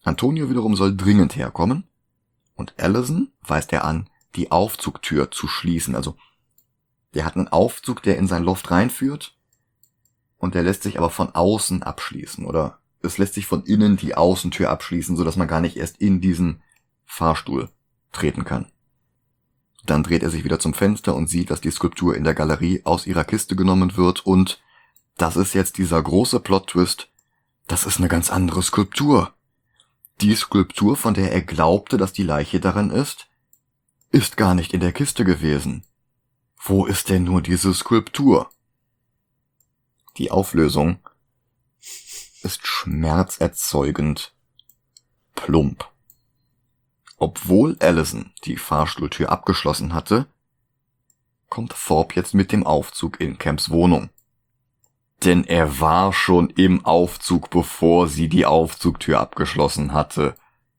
Antonio wiederum soll dringend herkommen und Allison weist er an, die Aufzugtür zu schließen. Also der hat einen Aufzug, der in sein Loft reinführt und der lässt sich aber von außen abschließen oder es lässt sich von innen die Außentür abschließen, sodass man gar nicht erst in diesen Fahrstuhl treten kann. Dann dreht er sich wieder zum Fenster und sieht, dass die Skulptur in der Galerie aus ihrer Kiste genommen wird und das ist jetzt dieser große Plot-Twist. Das ist eine ganz andere Skulptur. Die Skulptur, von der er glaubte, dass die Leiche darin ist gar nicht in der Kiste gewesen. Wo ist denn nur diese Skulptur? Die Auflösung ist schmerzerzeugend plump. Obwohl Allison die Fahrstuhltür abgeschlossen hatte, kommt Thorpe jetzt mit dem Aufzug in Camps Wohnung. Denn er war schon im Aufzug, bevor sie die Aufzugtür abgeschlossen hatte.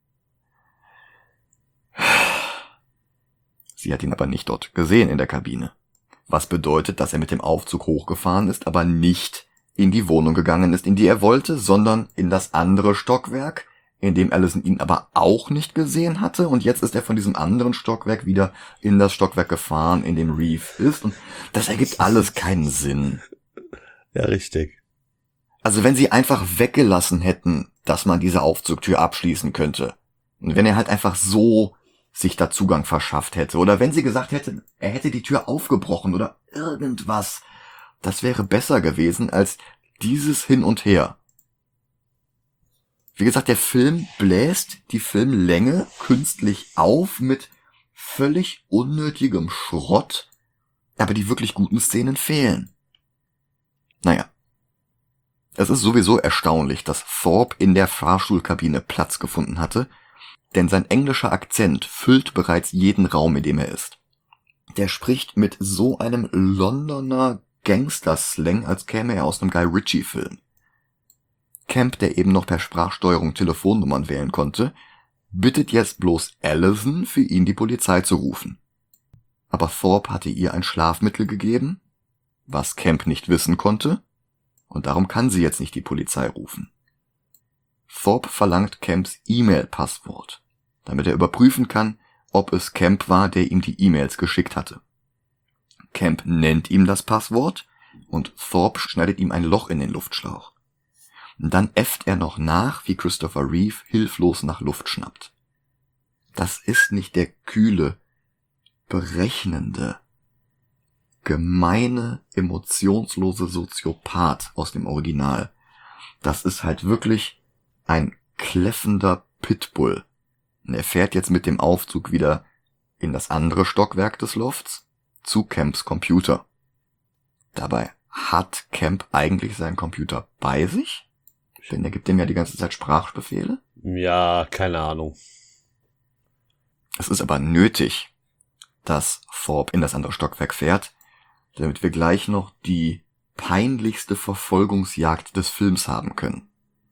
Sie hat ihn aber nicht dort gesehen in der Kabine. Was bedeutet, dass er mit dem Aufzug hochgefahren ist, aber nicht in die Wohnung gegangen ist, in die er wollte, sondern in das andere Stockwerk, in dem Allison ihn aber auch nicht gesehen hatte. Und jetzt ist er von diesem anderen Stockwerk wieder in das Stockwerk gefahren, in dem Reeve ist. Und das ergibt alles keinen Sinn. Ja, richtig. Also wenn sie einfach weggelassen hätten, dass man diese Aufzugtür abschließen könnte. Und wenn er halt einfach so sich da Zugang verschafft hätte. Oder wenn sie gesagt hätten, er hätte die Tür aufgebrochen oder irgendwas. Das wäre besser gewesen als dieses Hin und Her. Wie gesagt, der Film bläst die Filmlänge künstlich auf mit völlig unnötigem Schrott. Aber die wirklich guten Szenen fehlen. Naja. Es ist sowieso erstaunlich, dass Thorpe in der Fahrstuhlkabine Platz gefunden hatte, denn sein englischer Akzent füllt bereits jeden Raum, in dem er ist. Der spricht mit so einem Londoner Gangster-Slang, als käme er aus einem Guy Ritchie-Film. Camp, der eben noch per Sprachsteuerung Telefonnummern wählen konnte, bittet jetzt bloß Allison, für ihn die Polizei zu rufen. Aber Thorpe hatte ihr ein Schlafmittel gegeben, was Camp nicht wissen konnte, und darum kann sie jetzt nicht die Polizei rufen. Thorpe verlangt Camps E-Mail-Passwort, damit er überprüfen kann, ob es Camp war, der ihm die E-Mails geschickt hatte. Camp nennt ihm das Passwort und Thorpe schneidet ihm ein Loch in den Luftschlauch. Und dann äfft er noch nach, wie Christopher Reeve hilflos nach Luft schnappt. Das ist nicht der kühle, berechnende, gemeine, emotionslose Soziopath aus dem Original. Das ist halt wirklich ein kläffender Pitbull. Und er fährt jetzt mit dem Aufzug wieder in das andere Stockwerk des Lofts zu Camps Computer. Dabei hat Camp eigentlich seinen Computer bei sich? Denn er gibt ihm ja die ganze Zeit Sprachbefehle. Ja, keine Ahnung. Es ist aber nötig, dass Thorpe in das andere Stockwerk fährt, damit wir gleich noch die peinlichste Verfolgungsjagd des Films haben können.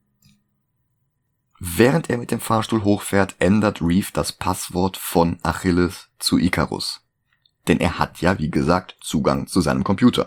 Während er mit dem Fahrstuhl hochfährt, ändert Reeve das Passwort von Achilles zu Icarus. Denn er hat ja, wie gesagt, Zugang zu seinem Computer.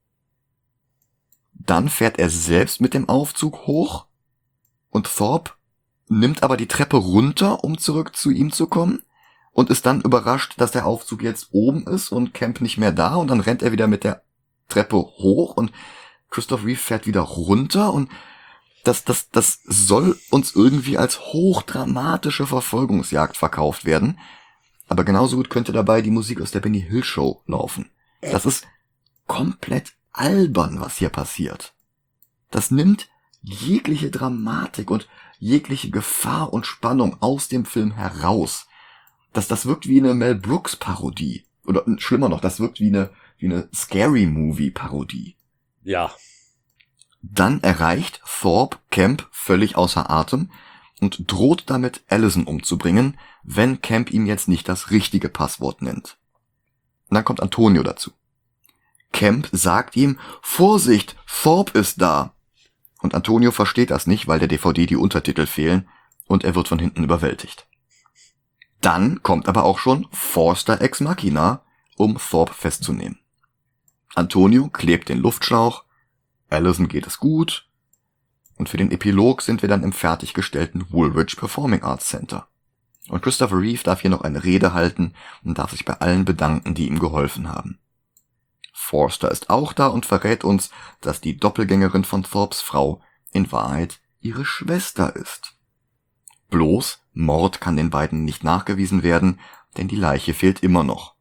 Dann fährt er selbst mit dem Aufzug hoch und Thorpe nimmt aber die Treppe runter, um zurück zu ihm zu kommen und ist dann überrascht, dass der Aufzug jetzt oben ist und Camp nicht mehr da und dann rennt er wieder mit der Treppe hoch und Christopher Reeve fährt wieder runter und das soll uns irgendwie als hochdramatische Verfolgungsjagd verkauft werden. Aber genauso gut könnte dabei die Musik aus der Benny Hill Show laufen. Das ist komplett albern, was hier passiert. Das nimmt jegliche Dramatik und jegliche Gefahr und Spannung aus dem Film heraus. Das wirkt wie eine Mel Brooks Parodie. Oder schlimmer noch, das wirkt wie eine Scary Movie Parodie. Ja. Dann erreicht Thorpe Camp völlig außer Atem und droht damit, Allison umzubringen, wenn Camp ihm jetzt nicht das richtige Passwort nennt. Und dann kommt Antonio dazu. Camp sagt ihm, Vorsicht, Thorpe ist da. Und Antonio versteht das nicht, weil der DVD die Untertitel fehlen und er wird von hinten überwältigt. Dann kommt aber auch schon Forster Ex Machina, um Thorpe festzunehmen. Antonio klebt den Luftschlauch, Allison geht es gut, Und für den Epilog sind wir dann im fertiggestellten Woolwich Performing Arts Center. Und Christopher Reeve darf hier noch eine Rede halten und darf sich bei allen bedanken, die ihm geholfen haben. Forster ist auch da und verrät uns, dass die Doppelgängerin von Thorpes Frau in Wahrheit ihre Schwester ist. Bloß Mord kann den beiden nicht nachgewiesen werden, denn die Leiche fehlt immer noch.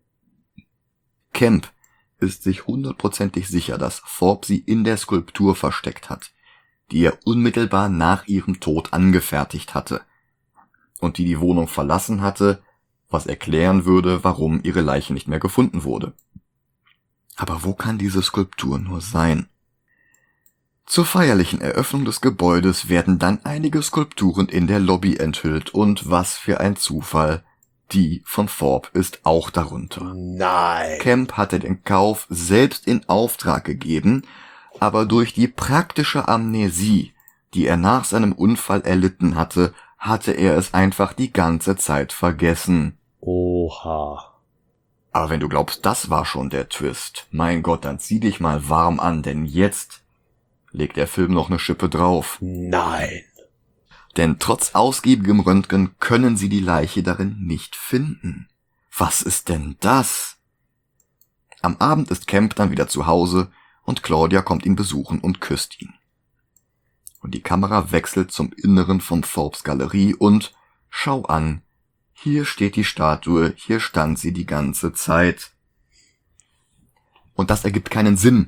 Kemp ist sich hundertprozentig sicher, dass Thorpe sie in der Skulptur versteckt hat, die er unmittelbar nach ihrem Tod angefertigt hatte und die Wohnung verlassen hatte, was erklären würde, warum ihre Leiche nicht mehr gefunden wurde. Aber wo kann diese Skulptur nur sein? Zur feierlichen Eröffnung des Gebäudes werden dann einige Skulpturen in der Lobby enthüllt und was für ein Zufall, die von Thorpe ist auch darunter. Nein. Kemp hatte den Kauf selbst in Auftrag gegeben, aber durch die praktische Amnesie, die er nach seinem Unfall erlitten hatte, hatte er es einfach die ganze Zeit vergessen. Oha. Aber wenn du glaubst, das war schon der Twist, mein Gott, dann zieh dich mal warm an, denn jetzt legt der Film noch eine Schippe drauf. Nein. Denn trotz ausgiebigem Röntgen können sie die Leiche darin nicht finden. Was ist denn das? Am Abend ist Kemp dann wieder zu Hause und Claudia kommt ihn besuchen und küsst ihn. Und die Kamera wechselt zum Inneren von Thorpes Galerie und schau an, hier steht die Statue, hier stand sie die ganze Zeit. Und das ergibt keinen Sinn.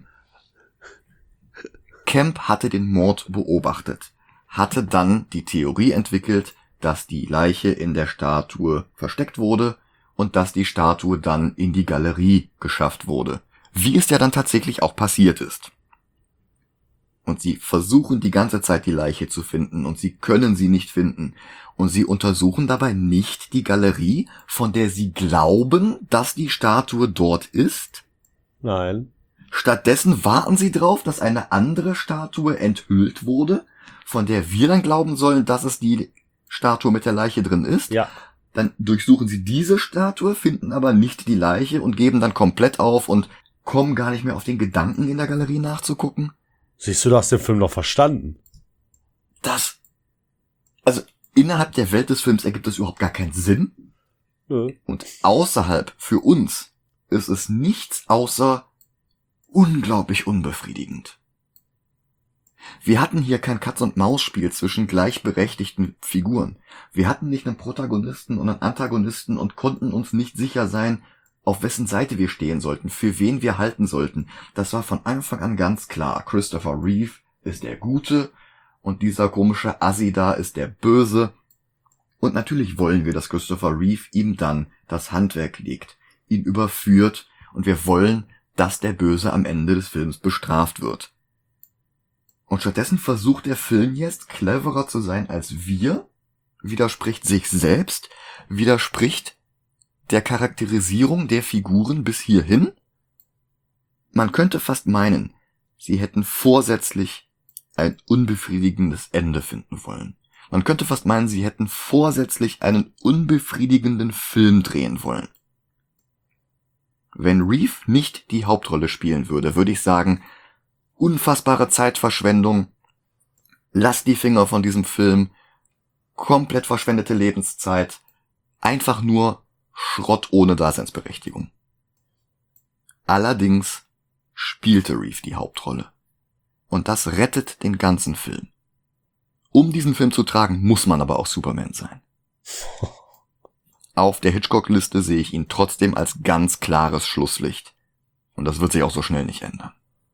Kemp hatte den Mord beobachtet, hatte dann die Theorie entwickelt, dass die Leiche in der Statue versteckt wurde und dass die Statue dann in die Galerie geschafft wurde, wie es ja dann tatsächlich auch passiert ist. Und sie versuchen die ganze Zeit die Leiche zu finden und sie können sie nicht finden. Und sie untersuchen dabei nicht die Galerie, von der sie glauben, dass die Statue dort ist. Nein. Stattdessen warten sie drauf, dass eine andere Statue enthüllt wurde, von der wir dann glauben sollen, dass es die Statue mit der Leiche drin ist. Ja. Dann durchsuchen sie diese Statue, finden aber nicht die Leiche und geben dann komplett auf und kommen gar nicht mehr auf den Gedanken, in der Galerie nachzugucken. Siehst du, du hast den Film noch verstanden. Also innerhalb der Welt des Films ergibt es überhaupt gar keinen Sinn. Nö. Und außerhalb für uns ist es nichts außer unglaublich unbefriedigend. Wir hatten hier kein Katz-und-Maus-Spiel zwischen gleichberechtigten Figuren. Wir hatten nicht einen Protagonisten und einen Antagonisten und konnten uns nicht sicher sein, auf wessen Seite wir stehen sollten, für wen wir halten sollten. Das war von Anfang an ganz klar. Christopher Reeve ist der Gute und dieser komische Assi da ist der Böse. Und natürlich wollen wir, dass Christopher Reeve ihm dann das Handwerk legt, ihn überführt und wir wollen, dass der Böse am Ende des Films bestraft wird. Und stattdessen versucht der Film jetzt cleverer zu sein als wir, widerspricht sich selbst, widerspricht der Charakterisierung der Figuren bis hierhin. Man könnte fast meinen, sie hätten vorsätzlich ein unbefriedigendes Ende finden wollen. Man könnte fast meinen, sie hätten vorsätzlich einen unbefriedigenden Film drehen wollen. Wenn Reeve nicht die Hauptrolle spielen würde, würde ich sagen, unfassbare Zeitverschwendung, lass die Finger von diesem Film, komplett verschwendete Lebenszeit, einfach nur Schrott ohne Daseinsberechtigung. Allerdings spielte Reeve die Hauptrolle. Und das rettet den ganzen Film. Um diesen Film zu tragen, muss man aber auch Superman sein. Auf der Hitchcock-Liste sehe ich ihn trotzdem als ganz klares Schlusslicht. Und das wird sich auch so schnell nicht ändern.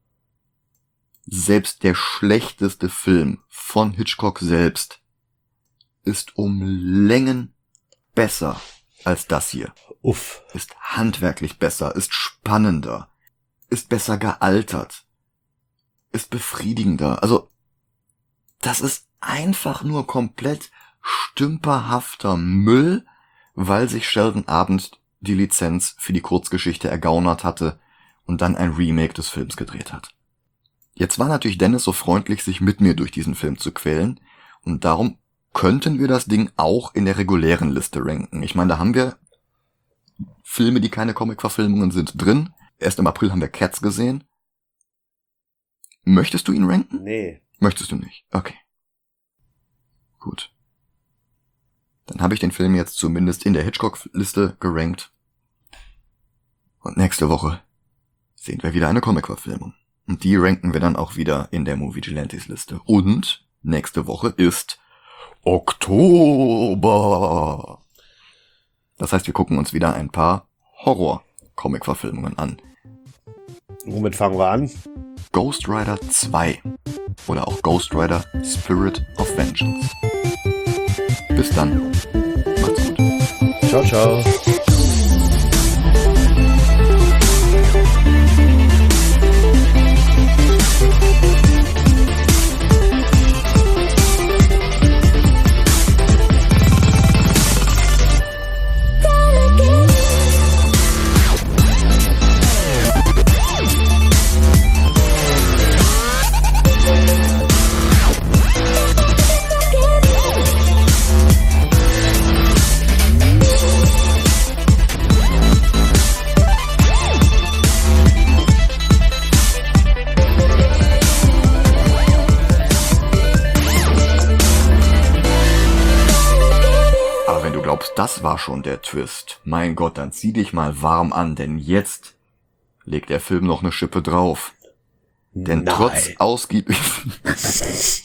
Selbst der schlechteste Film von Hitchcock selbst ist um Längen besser als das hier. Uff. Ist handwerklich besser, ist spannender, ist besser gealtert, ist befriedigender. Also, das ist einfach nur komplett stümperhafter Müll, weil sich Sheldon Abend die Lizenz für die Kurzgeschichte ergaunert hatte und dann ein Remake des Films gedreht hat. Jetzt war natürlich Dennis so freundlich, sich mit mir durch diesen Film zu quälen und darum könnten wir das Ding auch in der regulären Liste ranken. Ich meine, da haben wir Filme, die keine Comic-Verfilmungen sind, drin. Erst im April haben wir Cats gesehen. Möchtest du ihn ranken? Nee. Möchtest du nicht? Okay. Gut. Dann habe ich den Film jetzt zumindest in der Hitchcock-Liste gerankt. Und nächste Woche sehen wir wieder eine Comic-Verfilmung. Und die ranken wir dann auch wieder in der Movie-Vigilantes-Liste. Und nächste Woche ist Oktober. Das heißt, wir gucken uns wieder ein paar Horror-Comic-Verfilmungen an. Womit fangen wir an? Ghost Rider 2 oder auch Ghost Rider Spirit of Vengeance. Bis dann. Macht's gut. Ciao, ciao. Das war schon der Twist. Mein Gott, dann zieh dich mal warm an, denn jetzt legt der Film noch eine Schippe drauf. Denn Nein. trotz ausgiebig